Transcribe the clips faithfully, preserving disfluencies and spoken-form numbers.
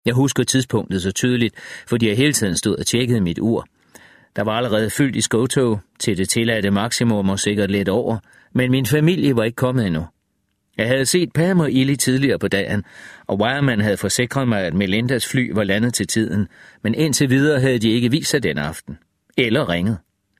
Jeg husker tidspunktet så tydeligt, fordi jeg hele tiden stod og tjekkede mit ur. Der var allerede fyldt i skotog til det tilladte maksimum og sikkert lidt over, men min familie var ikke kommet endnu. Jeg havde set Pam og Illy tidligere på dagen, og Wireman havde forsikret mig, at Melindas fly var landet til tiden, men indtil videre havde de ikke vist sig den aften. Eller ringet.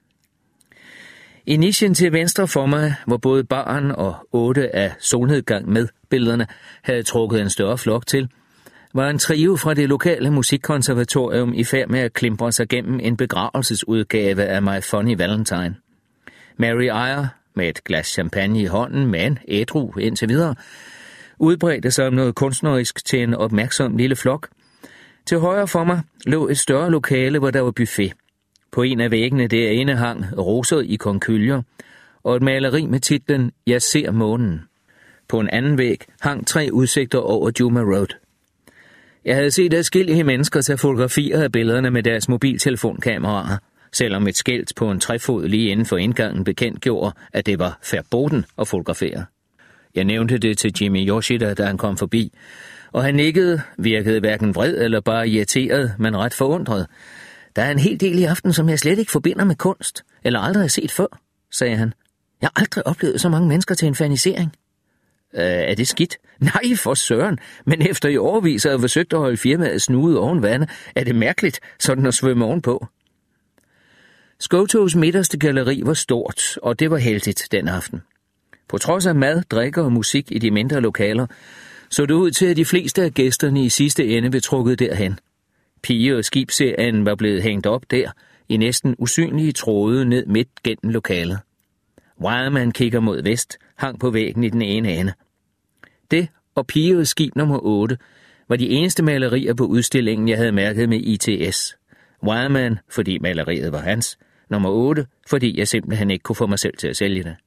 I nichen til venstre for mig, hvor både barn og otte af solnedgang med billederne havde trukket en større flok til, var en trio fra det lokale musikkonservatorium i færd med at klimpre sig gennem en begravelsesudgave af My Funny Valentine. Mary Eyre, med et glas champagne i hånden, men ædru indtil videre, udbredte sig om noget kunstnerisk til en opmærksom lille flok. Til højre for mig lå et større lokale, hvor der var buffet. På en af væggene derinde hang roser i konkyljer, og et maleri med titlen Jeg ser månen. På en anden væg hang tre udsigter over Juma Road. Jeg havde set adskillige mennesker tage fotografier af billederne med deres mobiltelefonkameraer, selvom et skilt på en træfod lige inden for indgangen bekendtgjorde, at det var verboten at fotografere. Jeg nævnte det til Jimmy Yoshida, da han kom forbi, og han nikkede, virkede hverken vred eller bare irriteret, men ret forundret. Der er en hel del i aften, som jeg slet ikke forbinder med kunst, eller aldrig har set før, sagde han. Jeg har aldrig oplevet så mange mennesker til en fanisering. Øh, er det skidt? Nej, for søren, men efter i årevis at have forsøgt at holde firmaet snudet oven vande, er det mærkeligt, sådan at svømme ovenpå. Skotows midterste galleri var stort, og det var heldigt den aften. På trods af mad, drikker og musik i de mindre lokaler, så det ud til, at de fleste af gæsterne i sidste ende blev trukket derhen. Pige- og skibserien var blevet hængt op der, i næsten usynlige tråde ned midt gennem lokalet. Wireman kigger mod vest, hang på væggen i den ene ende. Det og Pige og skib nummer otte var de eneste malerier på udstillingen, jeg havde mærket med I T S. Wireman, fordi maleriet var hans. Nummer otte, fordi jeg simpelthen ikke kunne få mig selv til at sælge det.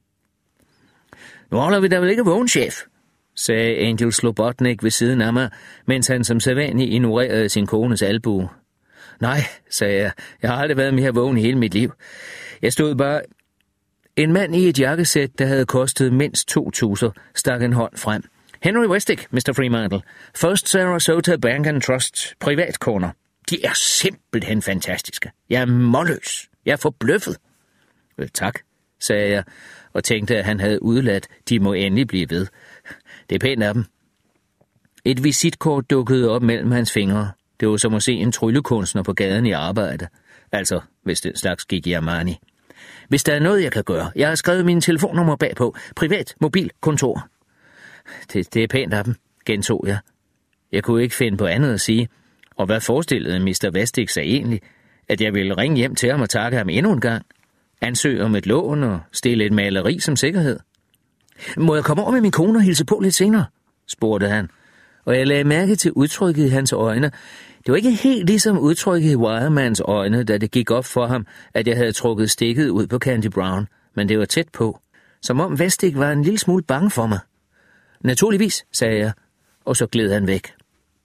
Nu holder vi da vel ikke vågen, chef, sagde Angel Slobotnik ved siden af mig, mens han som sædvanlig ignorerede sin kones albue. Nej, sagde jeg, jeg har aldrig været mere vågen i hele mit liv. Jeg stod bare... En mand i et jakkesæt, der havde kostet mindst to tusser, stak en hånd frem. Henry Westick, mister Fremantle. First Sarasota Bank and Trust, privatkorner. De er simpelthen fantastiske. Jeg er målløs. Jeg er forbløffet. Øh, tak, sagde jeg, og tænkte, at han havde udladt. De må endelig blive ved. Det er pænt af dem. Et visitkort dukkede op mellem hans fingre. Det var som at se en tryllekunstner på gaden i arbejde. Altså, hvis den slags gik i Armani. Hvis der er noget, jeg kan gøre. Jeg har skrevet mine telefonnummer bagpå. Privat, mobil, kontor. Det, det er pænt af dem, gentog jeg. Jeg kunne ikke finde på andet at sige. Og hvad forestillede mister Westick sig egentlig? At jeg ville ringe hjem til ham og takke ham endnu en gang? Ansøge om et lån og stille et maleri som sikkerhed? Må jeg komme over med min kone og hilse på lidt senere? Spurgte han. Og jeg lagde mærke til udtrykket i hans øjne. Det var ikke helt ligesom udtrykket i Wiremans øjne, da det gik op for ham, at jeg havde trukket stikket ud på Candy Brown, men det var tæt på. Som om Westick var en lille smule bange for mig. Naturligvis, sagde jeg, og så gled han væk.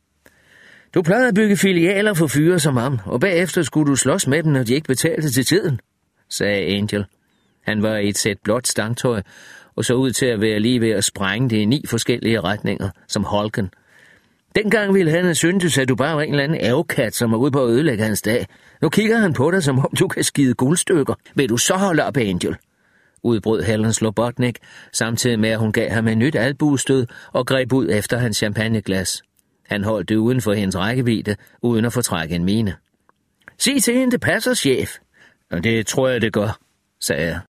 Du plejede at bygge filialer for fyre som ham, og bagefter skulle du slås med dem, når de ikke betalte til tiden, sagde Angel. Han var i et sæt blåt stangtøj, og så ud til at være lige ved at sprænge det i ni forskellige retninger, som Holken. Dengang ville han have syntes, at du bare var en eller anden ærgekat, som var ude på at ødelægge hans dag. Nu kigger han på dig, som om du kan skide guldstykker. Vil du så holde op, Angel? Udbrød Helen Slobotnik, samtidig med, at hun gav ham et nyt albuestød og greb ud efter hans champagneglas. Han holdt det uden for hendes rækkevidde, uden at fortrække en mine. Sig til hende, det passer, chef. Og det tror jeg, det gør, sagde jeg.